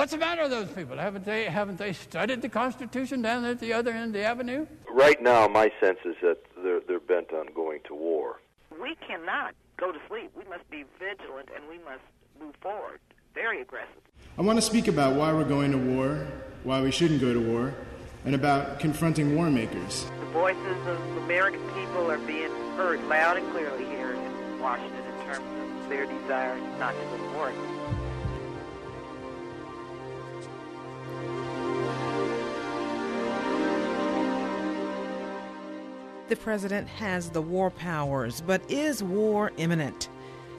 What's the matter with those people? Haven't they studied the Constitution down there at the other end of the avenue? Right now, my sense is that they're bent on going to war. We cannot go to sleep. We must be vigilant, and we must move forward. Very aggressive. I want to speak about why we're going to war, why we shouldn't go to war, and about confronting war makers. The voices of the American people are being heard loud and clearly here in Washington in terms of their desire not to go to war. The president has the war powers, but is war imminent?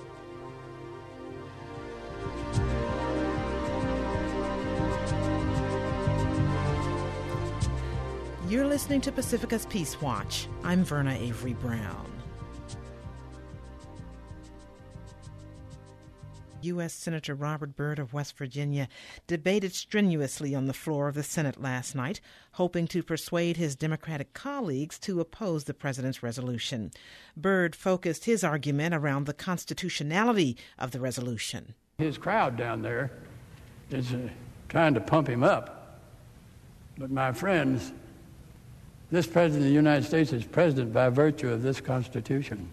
You're listening to Pacifica's Peace Watch. I'm Verna Avery Brown. U.S. Senator Robert Byrd of West Virginia debated strenuously on the floor of the Senate last night, hoping to persuade his Democratic colleagues to oppose the president's resolution. Byrd focused his argument around the constitutionality of the resolution. His crowd down there is trying to pump him up. But my friends, this president of the United States is president by virtue of this Constitution.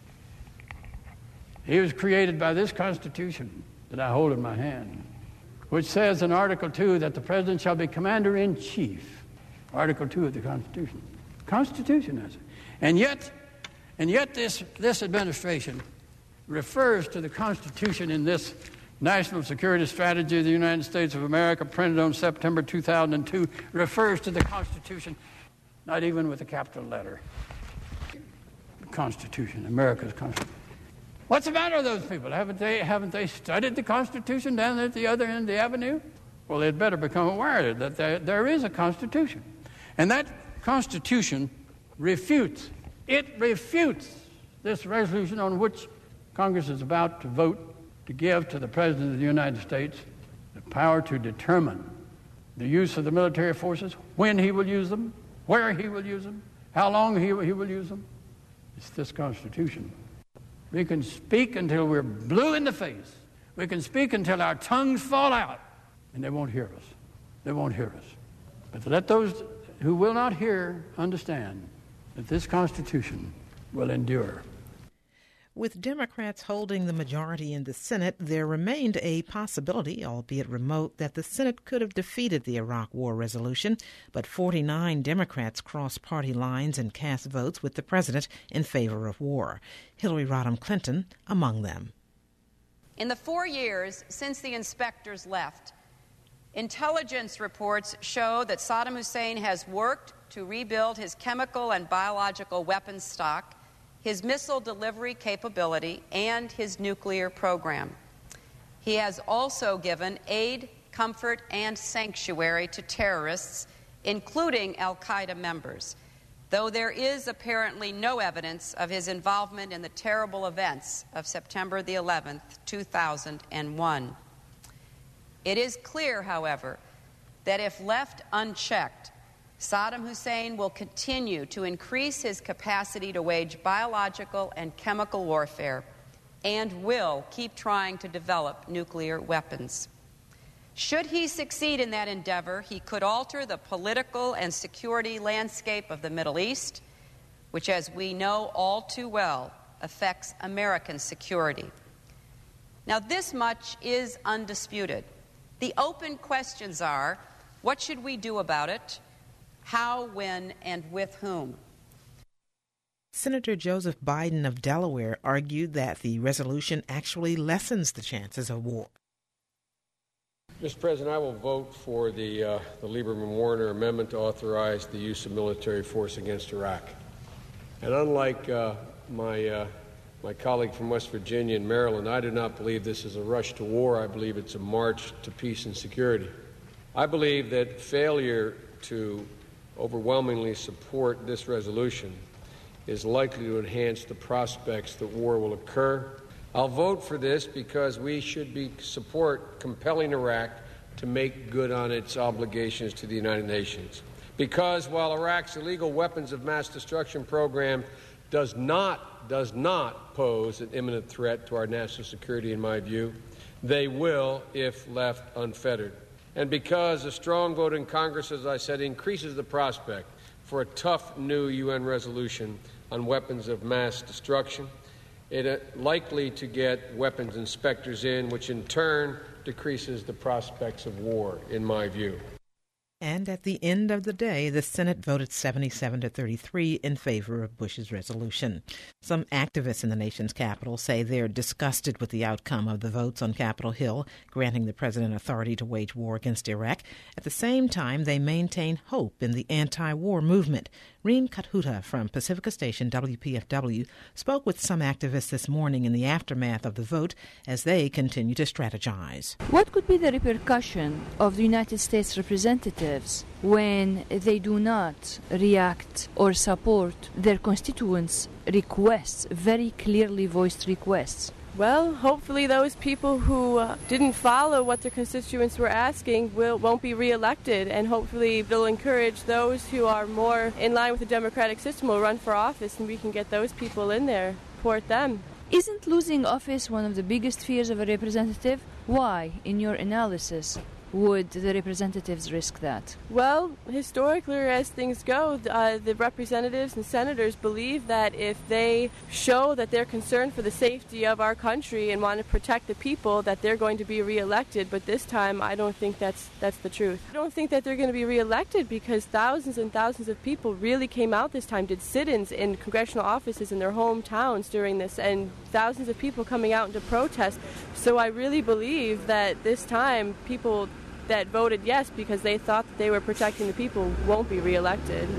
He was created by this Constitution that I hold in my hand, which says in Article 2 that the president shall be commander-in-chief. Article 2 of the Constitution. Constitution has it. And yet this administration refers to the Constitution in this National Security Strategy of the United States of America, printed on September 2002, refers to the Constitution, not even with a capital letter. The Constitution, America's Constitution. What's the matter with those people? Haven't they studied the Constitution down there at the other end of the avenue? Well, they'd better become aware that there is a Constitution. And that Constitution refutes this resolution on which Congress is about to vote to give to the President of the United States the power to determine the use of the military forces, when he will use them, where he will use them, how long he will use them. It's this Constitution. We can speak until we're blue in the face. We can speak until our tongues fall out, and they won't hear us. They won't hear us. But let those who will not hear understand that this Constitution will endure. With Democrats holding the majority in the Senate, there remained a possibility, albeit remote, that the Senate could have defeated the Iraq War resolution, but 49 Democrats crossed party lines and cast votes with the president in favor of war. Hillary Rodham Clinton among them. In the 4 years since the inspectors left, intelligence reports show that Saddam Hussein has worked to rebuild his chemical and biological weapons stock, his missile delivery capability, and his nuclear program. He has also given aid, comfort, and sanctuary to terrorists, including al-Qaeda members, though there is apparently no evidence of his involvement in the terrible events of September the 11th, 2001. It is clear, however, that if left unchecked, Saddam Hussein will continue to increase his capacity to wage biological and chemical warfare and will keep trying to develop nuclear weapons. Should he succeed in that endeavor, he could alter the political and security landscape of the Middle East, which, as we know all too well, affects American security. Now, this much is undisputed. The open questions are, what should we do about it? How, when, and with whom? Senator Joseph Biden of Delaware argued that the resolution actually lessens the chances of war. Mr. President, I will vote for the Lieberman-Warner amendment to authorize the use of military force against Iraq. And unlike my colleague from West Virginia and Maryland, I do not believe this is a rush to war. I believe it's a march to peace and security. I believe that failure to overwhelmingly support this resolution is likely to enhance the prospects that war will occur. I'll vote for this because we should support compelling Iraq to make good on its obligations to the United Nations. Because while Iraq's illegal weapons of mass destruction program does not pose an imminent threat to our national security, in my view, they will if left unfettered. and because a strong vote in Congress, as I said, increases the prospect for a tough new UN resolution on weapons of mass destruction. It is likely to get weapons inspectors in, which in turn decreases the prospects of war, in my view. And at the end of the day, the Senate voted 77-33 in favor of Bush's resolution. Some activists in the nation's capital say they're disgusted with the outcome of the votes on Capitol Hill, granting the president authority to wage war against Iraq. At the same time, they maintain hope in the anti-war movement. Reen Kathuta from Pacifica Station WPFW spoke with some activists this morning in the aftermath of the vote as they continue to strategize. What could be the repercussion of the United States representatives when they do not react or support their constituents' requests, very clearly voiced requests? Well, hopefully those people who didn't follow what their constituents were asking won't be reelected, and hopefully they'll encourage those who are more in line with the democratic system will run for office, and we can get those people in there, support them. Isn't losing office one of the biggest fears of a representative? Why, in your analysis, would the representatives risk that? Well, historically, as things go, the representatives and senators believe that if they show that they're concerned for the safety of our country and want to protect the people, that they're going to be reelected. But this time, I don't think that's the truth. I don't think that they're going to be reelected because thousands and thousands of people really came out this time, did sit-ins in congressional offices in their hometowns during this, and thousands of people coming out to protest. So I really believe that this time, people that voted yes because they thought that they were protecting the people won't be reelected.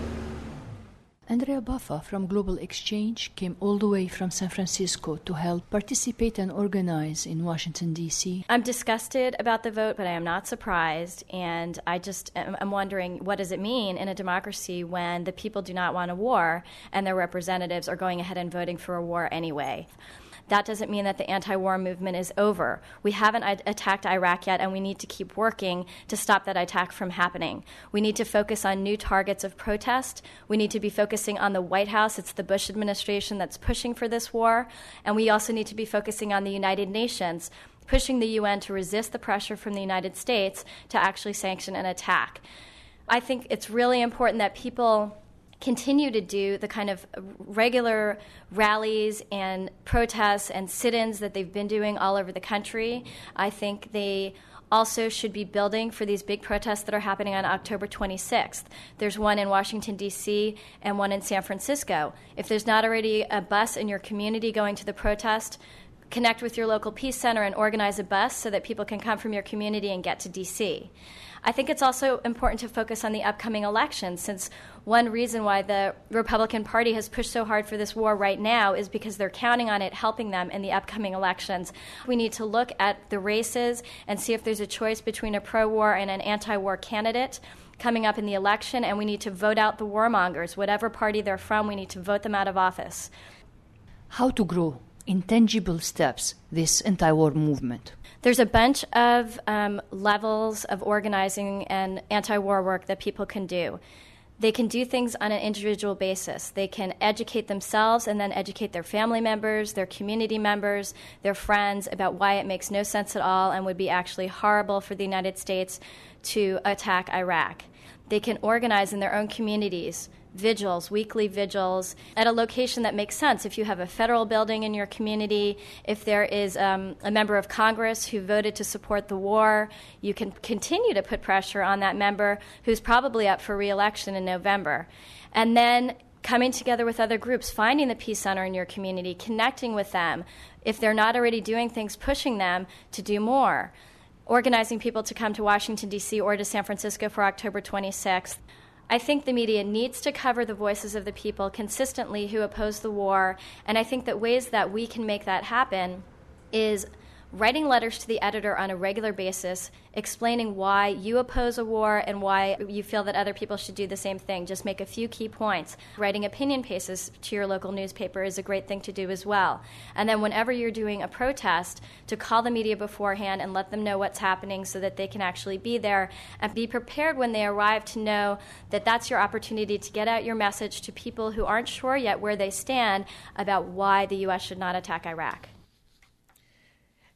Andrea Buffa from Global Exchange came all the way from San Francisco to help participate and organize in Washington, D.C. I'm disgusted about the vote, but I am not surprised. And I'm wondering, what does it mean in a democracy when the people do not want a war and their representatives are going ahead and voting for a war anyway? That doesn't mean that the anti-war movement is over. We haven't attacked Iraq yet, and we need to keep working to stop that attack from happening. We need to focus on new targets of protest. We need to be focusing on the White House. It's the Bush administration that's pushing for this war. And we also need to be focusing on the United Nations, pushing the UN to resist the pressure from the United States to actually sanction an attack. I think it's really important that people continue to do the kind of regular rallies and protests and sit-ins that they've been doing all over the country. I think they also should be building for these big protests that are happening on October 26th. There's one in Washington, D.C., and one in San Francisco. If there's not already a bus in your community going to the protest, connect with your local peace center and organize a bus so that people can come from your community and get to D.C. I think it's also important to focus on the upcoming elections, since one reason why the Republican Party has pushed so hard for this war right now is because they're counting on it helping them in the upcoming elections. We need to look at the races and see if there's a choice between a pro-war and an anti-war candidate coming up in the election, and we need to vote out the warmongers. Whatever party they're from, we need to vote them out of office. How to grow in tangible steps this anti-war movement? There's a bunch of levels of organizing and anti-war work that people can do. They can do things on an individual basis. They can educate themselves and then educate their family members, their community members, their friends about why it makes no sense at all and would be actually horrible for the United States to attack Iraq. They can organize in their own communities, vigils, weekly vigils, at a location that makes sense. If you have a federal building in your community, if there is a member of Congress who voted to support the war, you can continue to put pressure on that member who's probably up for re-election in November. And then coming together with other groups, finding the Peace Center in your community, connecting with them. If they're not already doing things, pushing them to do more. Organizing people to come to Washington, D.C. or to San Francisco for October 26th. I think the media needs to cover the voices of the people consistently who oppose the war, and I think that ways that we can make that happen is writing letters to the editor on a regular basis, explaining why you oppose a war and why you feel that other people should do the same thing. Just make a few key points. Writing opinion pieces to your local newspaper is a great thing to do as well. And then whenever you're doing a protest, to call the media beforehand and let them know what's happening so that they can actually be there and be prepared when they arrive to know that that's your opportunity to get out your message to people who aren't sure yet where they stand about why the U.S. should not attack Iraq.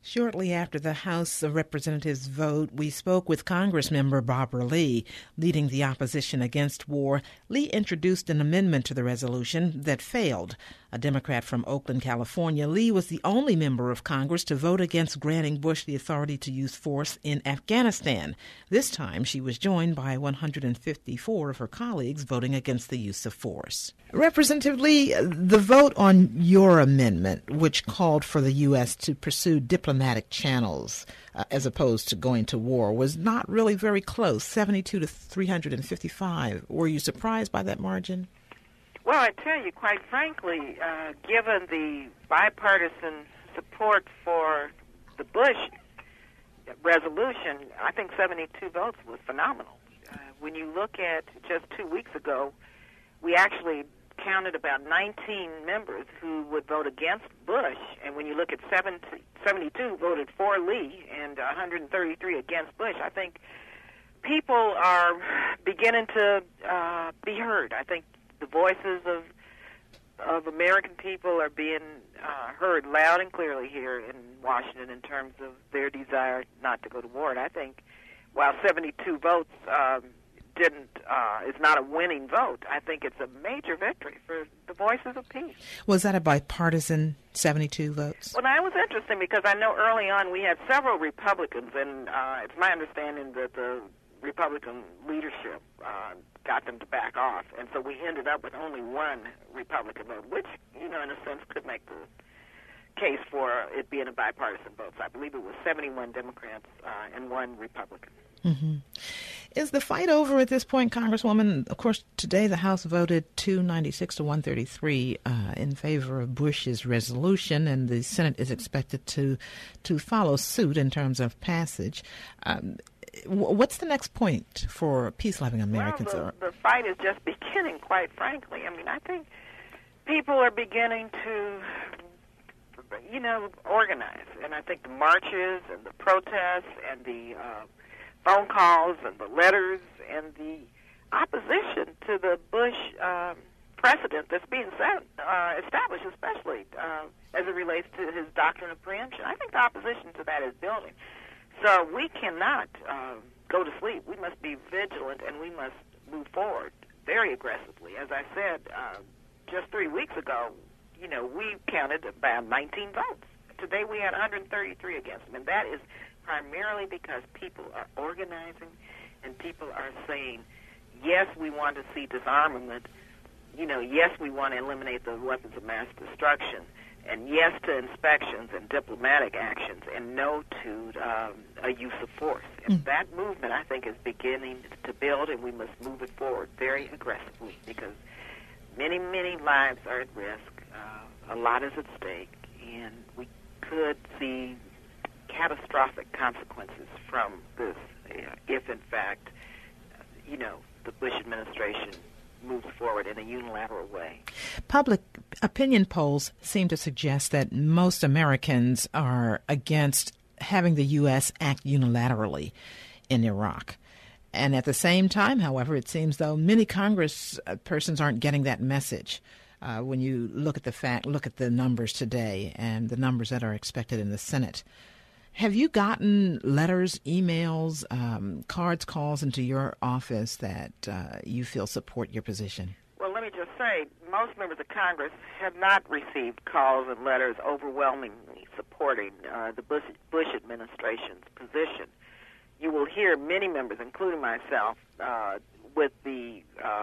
Shortly after the House of Representatives vote, we spoke with Congressmember Barbara Lee, leading the opposition against war. Lee introduced an amendment to the resolution that failed. A Democrat from Oakland, California, Lee was the only member of Congress to vote against granting Bush the authority to use force in Afghanistan. This time, she was joined by 154 of her colleagues voting against the use of force. Representative Lee, the vote on your amendment, which called for the U.S. to pursue diplomatic channels as opposed to going to war, was not really very close, 72 to 355. Were you surprised by that margin? Well, I tell you, quite frankly, given the bipartisan support for the Bush resolution, I think 72 votes was phenomenal. When you look at just 2 weeks ago, we actually counted about 19 members who would vote against Bush, and when you look at 72 voted for Lee and 133 against Bush, I think people are beginning to be heard. I think the voices of American people are being heard loud and clearly here in Washington in terms of their desire not to go to war. And I think while 72 votes is not a winning vote, I think it's a major victory for the voices of peace. Was that a bipartisan 72 votes? Well, that was interesting because I know early on we had several Republicans, and it's my understanding that the Republican leadership got them to back off, and so we ended up with only one Republican vote, which, in a sense, could make the case for it being a bipartisan vote. So I believe it was 71 Democrats and one Republican. Mm-hmm. Is the fight over at this point, Congresswoman? Of course, today the House voted 296 to 133 in favor of Bush's resolution, and the Senate is expected to follow suit in terms of passage. What's the next point for peace-loving Americans? Well, the fight is just beginning, quite frankly. I mean, I think people are beginning to, organize. And I think the marches and the protests and the phone calls and the letters and the opposition to the Bush precedent that's being established, especially as it relates to his doctrine of preemption, I think the opposition to that is building. So we cannot go to sleep. We must be vigilant, and we must move forward very aggressively. As I said, just 3 weeks ago, we counted about 19 votes. Today we had 133 against them, and that is primarily because people are organizing and people are saying, yes, we want to see disarmament, yes, we want to eliminate the weapons of mass destruction, and yes to inspections and diplomatic actions, and no to a use of force. And that movement, I think, is beginning to build, and we must move it forward very aggressively because many, many lives are at risk. A lot is at stake, and we could see catastrophic consequences from this if, in fact, the Bush administration moves forward in a unilateral way. Public opinion polls seem to suggest that most Americans are against having the U.S. act unilaterally in Iraq. And at the same time, however, it seems though many Congress persons aren't getting that message. When you look at the numbers today and the numbers that are expected in the Senate. Have you gotten letters, emails, cards, calls into your office that you feel support your position? Well, let me just say, most members of Congress have not received calls and letters overwhelmingly supporting the Bush administration's position. You will hear many members, including myself, with the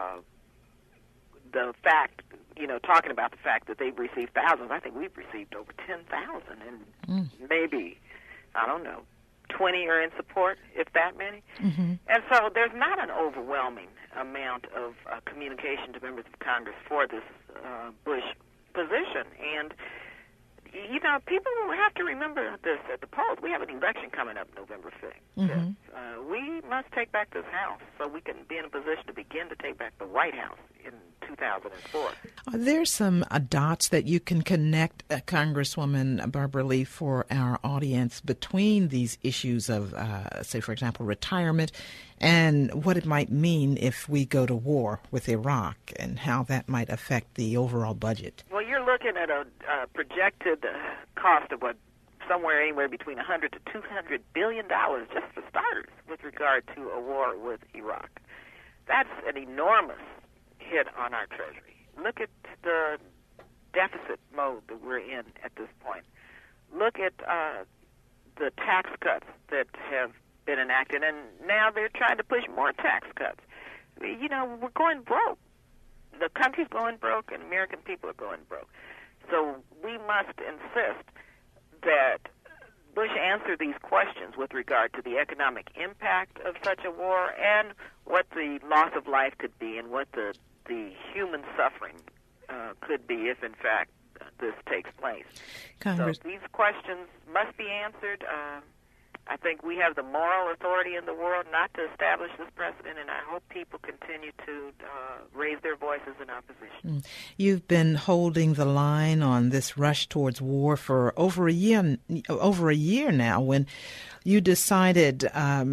fact, talking about the fact that they've received thousands. I think we've received over 10,000, and maybe, 20 are in support, if that many. Mm-hmm. And so there's not an overwhelming amount of communication to members of Congress for this Bush position. And, people have to remember this at the polls. We have an election coming up November 5th. Mm-hmm. We must take back this House so we can be in a position to begin to take back the White House in 2004. Are there some dots that you can connect, Congresswoman Barbara Lee, for our audience between these issues of, say, for example, retirement and what it might mean if we go to war with Iraq and how that might affect the overall budget? Well, you're looking at a projected cost of what somewhere anywhere between $100 to $200 billion just for starters with regard to a war with Iraq. That's an enormous hit on our Treasury. Look at the deficit mode that we're in at this point. Look at the tax cuts that have been enacted, and now they're trying to push more tax cuts. You know, we're going broke. The country's going broke, and American people are going broke. So we must insist that Bush answer these questions with regard to the economic impact of such a war and what the loss of life could be and what the human suffering could be if, in fact, this takes place. Congress. So these questions must be answered. I think we have the moral authority in the world not to establish this precedent, and I hope people continue to raise their voices in opposition. You've been holding the line on this rush towards war for over a year now, when you decided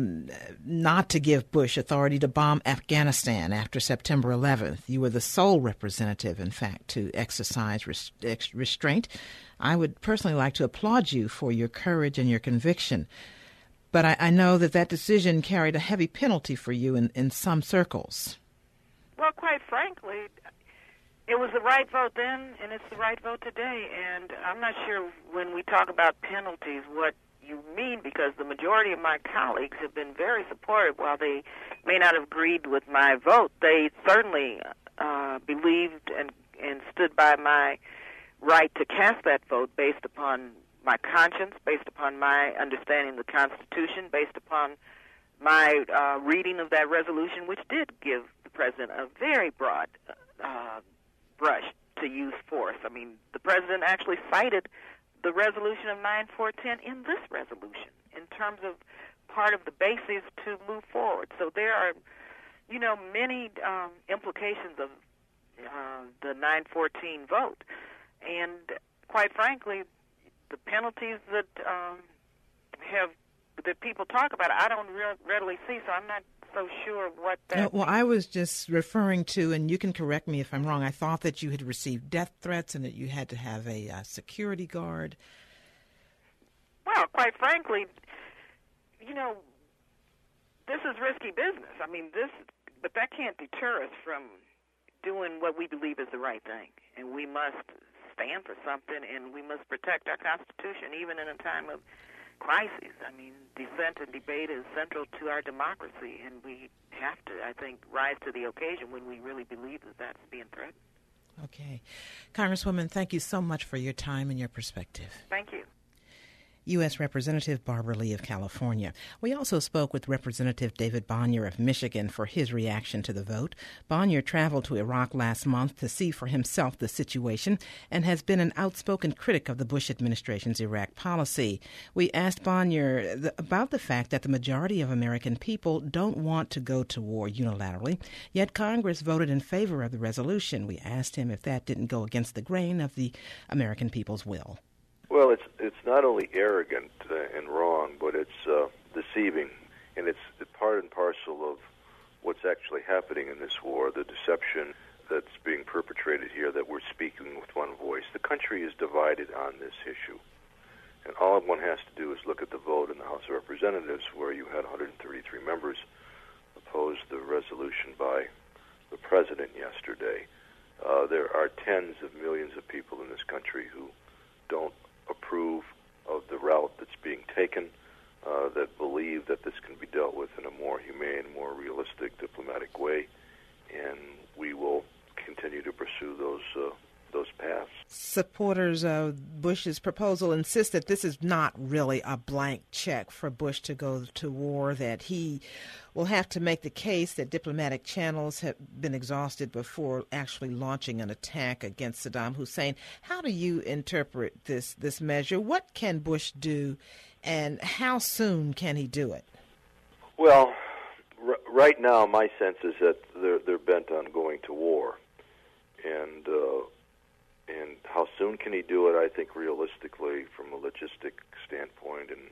not to give Bush authority to bomb Afghanistan after September 11th. You were the sole representative, in fact, to exercise restraint. I would personally like to applaud you for your courage and your conviction. But I know that decision carried a heavy penalty for you in some circles. Well, quite frankly, it was the right vote then, and it's the right vote today. And I'm not sure when we talk about penalties what you mean, because the majority of my colleagues have been very supportive. While they may not have agreed with my vote, they certainly believed and stood by my right to cast that vote based upon my conscience, based upon my understanding of the Constitution, based upon my reading of that resolution, which did give the President a very broad brush to use force. I mean, the President actually cited the resolution of 9410 in this resolution in terms of part of the basis to move forward. So there are, many implications of the 914 vote. And quite frankly, the penalties that that people talk about, I don't readily see, so I'm not so sure what that Well, I was just referring to, and you can correct me if I'm wrong, I thought that you had received death threats and that you had to have a security guard. Well, quite frankly, this is risky business. I mean, but that can't deter us from doing what we believe is the right thing. And we must stand for something, and we must protect our Constitution, even in a time of crisis. I mean, dissent and debate is central to our democracy, and we have to, I think, rise to the occasion when we really believe that that's being threatened. Okay. Congresswoman, thank you so much for your time and your perspective. Thank you. U.S. Representative Barbara Lee of California. We also spoke with Representative David Bonnier of Michigan for his reaction to the vote. Bonnier traveled to Iraq last month to see for himself the situation and has been an outspoken critic of the Bush administration's Iraq policy. We asked Bonnier about the fact that the majority of American people don't want to go to war unilaterally, yet Congress voted in favor of the resolution. We asked him if that didn't go against the grain of the American people's will. Well, it's not only arrogant and wrong, but it's deceiving, and it's part and parcel of what's actually happening in this war, the deception that's being perpetrated here, that we're speaking with one voice. The country is divided on this issue, and all one has to do is look at the vote in the House of Representatives, where you had 133 members oppose the resolution by the President yesterday. There are tens of millions of people in this country who don't approve of the route that's being taken, that believe that this can be dealt with in a more humane, more realistic, diplomatic way, and we will continue to pursue those paths. Supporters of Bush's proposal insist that this is not really a blank check for Bush to go to war, that he will have to make the case that diplomatic channels have been exhausted before actually launching an attack against Saddam Hussein. How do you interpret this measure? What can Bush do, and how soon can he do it? Well, right now, my sense is that they're bent on going to war, and how soon can he do it? I think realistically, from a logistic standpoint and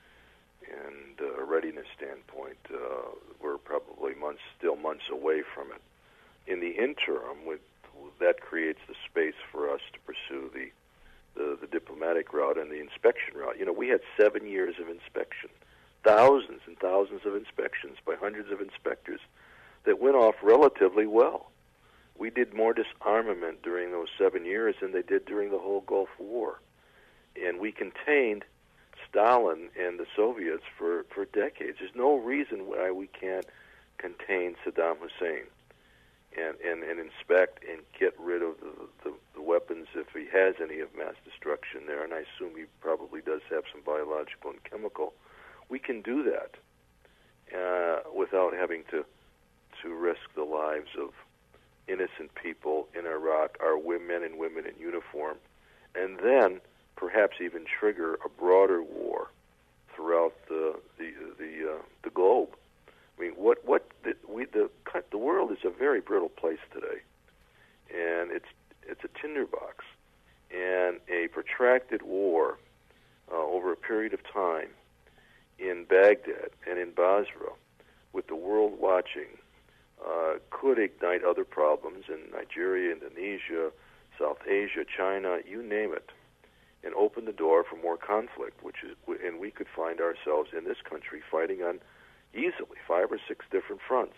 a readiness standpoint, we're probably still months away from it. In the interim, that creates the space for us to pursue the diplomatic route and the inspection route. we had 7 years of inspection, thousands and thousands of inspections by hundreds of inspectors that went off relatively well. We did more disarmament during those 7 years than they did during the whole Gulf War. And we contained Stalin and the Soviets for decades. There's no reason why we can't contain Saddam Hussein and inspect and get rid of the weapons if he has any of mass destruction there, and I assume he probably does have some biological and chemical. We can do that without having to risk the lives of innocent people in Iraq, our men and women in uniform, and then perhaps even trigger a broader war throughout the globe. I mean, the world is a very brittle place today, and it's a tinderbox, and a protracted war over a period of time in Baghdad and in Basra, with the world watching, could ignite other problems in Nigeria, Indonesia, South Asia, China, you name it, and open the door for more conflict. And we could find ourselves in this country fighting on easily 5 or 6 different fronts.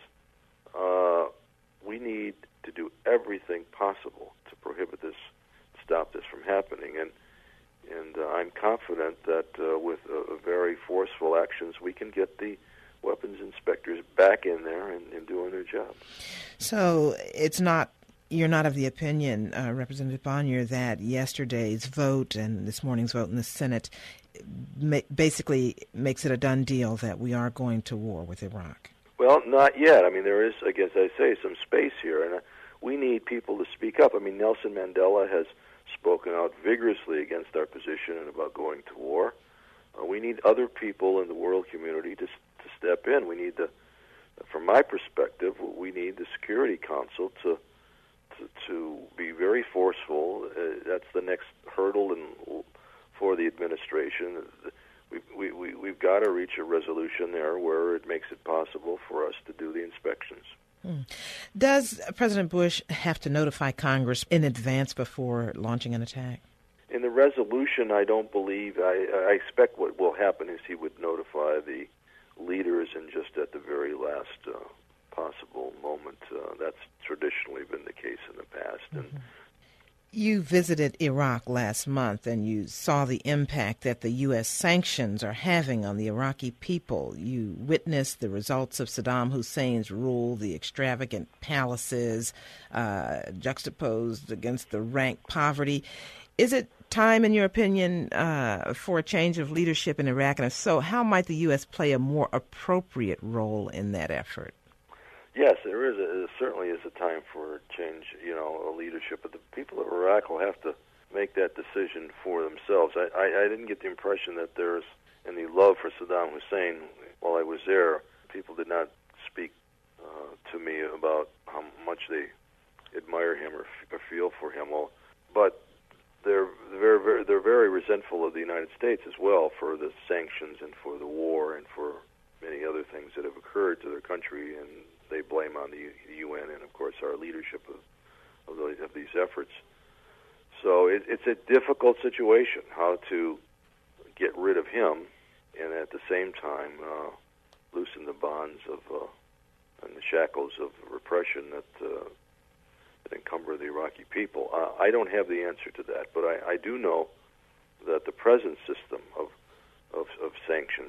We need to do everything possible to prohibit this, stop this from happening, and I'm confident that with very forceful actions, we can get the weapons inspectors back in there and doing their job. So you're not of the opinion, Representative Bonnier, that yesterday's vote and this morning's vote in the Senate basically makes it a done deal that we are going to war with Iraq? Well, not yet. I mean, there is, I guess I say, some space here, and we need people to speak up. I mean, Nelson Mandela has spoken out vigorously against our position and about going to war. We need other people in the world community to step in. We need from my perspective, we need the Security Council to be very forceful. That's the next hurdle for the administration. We've got to reach a resolution there where it makes it possible for us to do the inspections. Does President Bush have to notify Congress in advance before launching an attack? In the resolution, I don't believe. I expect what will happen is he would notify the leaders, and just at the very last possible moment. That's traditionally been the case in the past. And you visited Iraq last month, and you saw the impact that the U.S. sanctions are having on the Iraqi people. You witnessed the results of Saddam Hussein's rule, the extravagant palaces juxtaposed against the rank poverty. Is it time, in your opinion, for a change of leadership in Iraq? And if so, how might the U.S. play a more appropriate role in that effort? Yes, there certainly is a time for change, a leadership. But the people of Iraq will have to make that decision for themselves. I didn't get the impression that there's any love for Saddam Hussein while I was there. People did not speak to me about how much they admire him or feel for him. But they're very resentful of the United States as well for the sanctions and for the war and for many other things that have occurred to their country, and they blame on the UN and, of course, our leadership of these efforts. So it's a difficult situation, how to get rid of him and at the same time loosen the bonds of and the shackles of repression that encumber the Iraqi people. I don't have the answer to that, but I do know that the present system of sanctions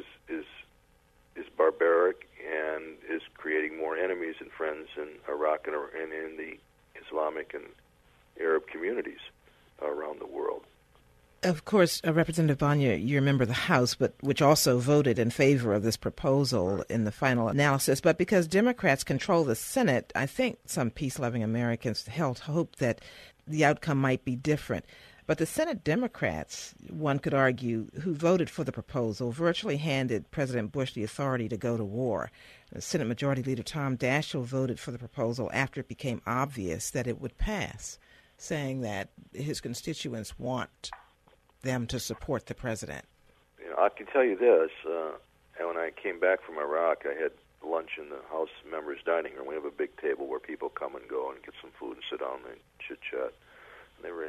is barbaric and is creating more enemies and friends in Iraq and in the Islamic and Arab communities around the world. Of course, Representative Bonnier, you're a member of the House, but which also voted in favor of this proposal in the final analysis. But because Democrats control the Senate, I think some peace-loving Americans held hope that the outcome might be different. But the Senate Democrats, one could argue, who voted for the proposal, virtually handed President Bush the authority to go to war. The Senate Majority Leader Tom Daschle voted for the proposal after it became obvious that it would pass, saying that his constituents want them to support the president. I can tell you this. When I came back from Iraq, I had lunch in the House members' dining room. We have a big table where people come and go and get some food and sit down and chit-chat. And they were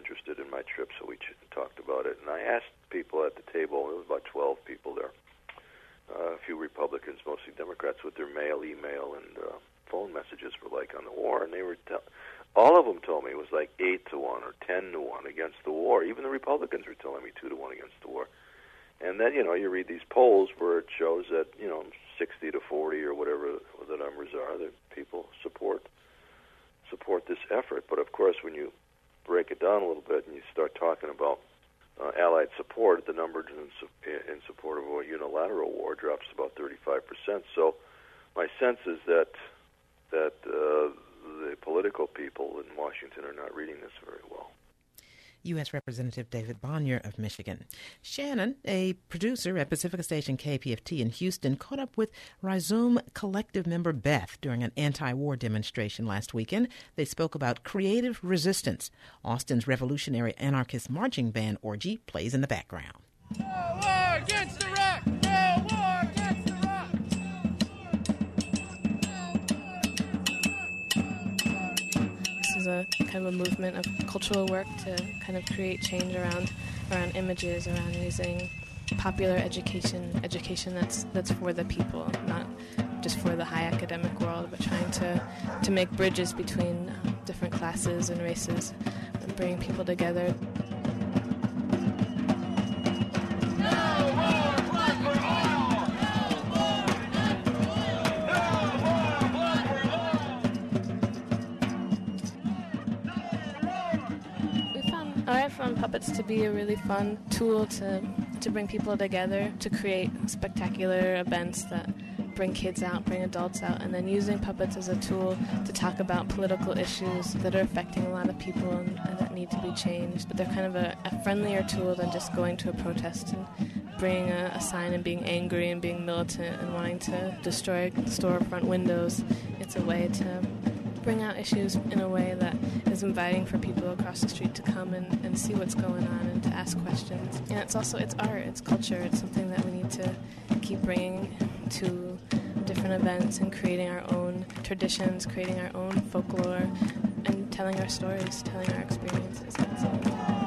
interested in my trip, so we talked about it. And I asked people at the table, there was about 12 people there, a few Republicans, mostly Democrats, what their mail, email, and phone messages were like on the war, and they were all of them told me it was like 8-1 or 10-1 against the war. Even the Republicans were telling me 2-1 against the war. And then, you read these polls where it shows that, 60-40 or whatever the numbers are, that people support this effort. But of course, when you break it down a little bit and you start talking about Allied support, the number in support of a unilateral war drops to about 35%. So my sense is that the political people in Washington are not reading this very well. U.S. Representative David Bonnier of Michigan. Shannon, a producer at Pacifica Station KPFT in Houston, caught up with Rhizome Collective member Beth during an anti-war demonstration last weekend. They spoke about creative resistance. Austin's revolutionary anarchist marching band Orgy plays in the background. No war against Iraq! No war against Iraq! This is a kind of a movement of cultural work to kind of create change around images, around using popular education that's for the people, not just for the high academic world, but trying to make bridges between different classes and races and bringing people together. I found puppets to be a really fun tool to bring people together, to create spectacular events that bring kids out, bring adults out, and then using puppets as a tool to talk about political issues that are affecting a lot of people and that need to be changed. But they're kind of a friendlier tool than just going to a protest and bringing a sign and being angry and being militant and wanting to destroy storefront windows. It's a way to bring out issues in a way that is inviting for people across the street to come and see what's going on and to ask questions. And it's art, it's culture, it's something that we need to keep bringing to different events and creating our own traditions, creating our own folklore, and telling our stories, telling our experiences. That's it.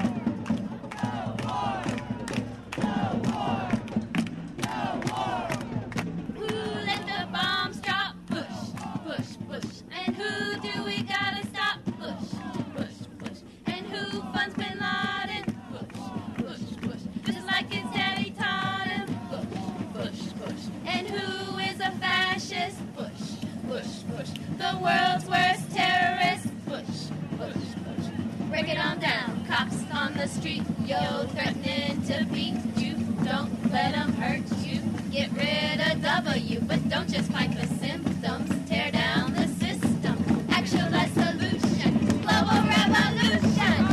The world's worst terrorist. Push, push, push. Break it on down. Cops on the street. Yo, threatening to beat you. Don't let them hurt you. Get rid of W, but don't just fight the symptoms. Tear down the system. Actualize solution. Global revolution.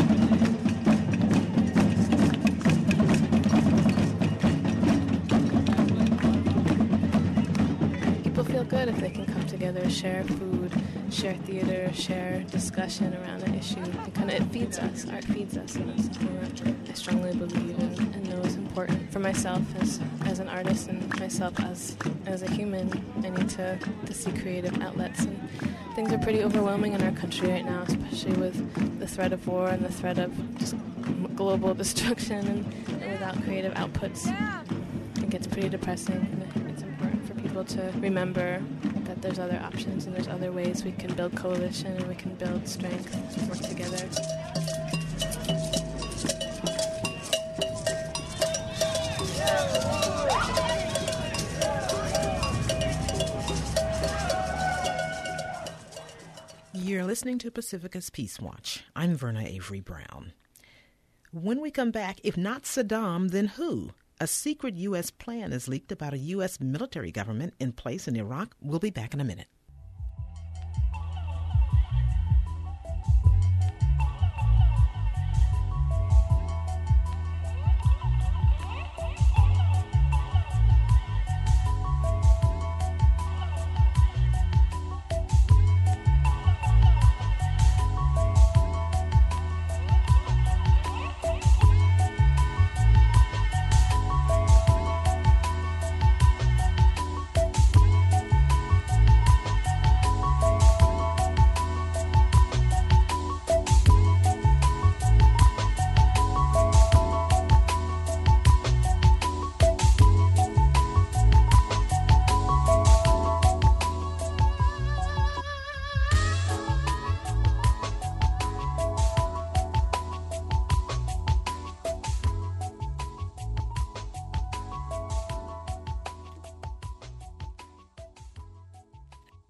People feel good if they can come together, share food, share theater, share discussion around an issue. It feeds us. Art feeds us, and it's something that I strongly believe and know is important. For myself as an artist and myself as a human, I need to see creative outlets. And things are pretty overwhelming in our country right now, especially with the threat of war and the threat of just global destruction and without creative outputs. It gets pretty depressing, and it's important for people to remember that there's other options and there's other ways we can build coalition and we can build strength and work together. You're listening to Pacifica's Peace Watch. I'm Verna Avery Brown. When we come back, if not Saddam, then who? A secret U.S. plan is leaked about a U.S. military government in place in Iraq. We'll be back in a minute.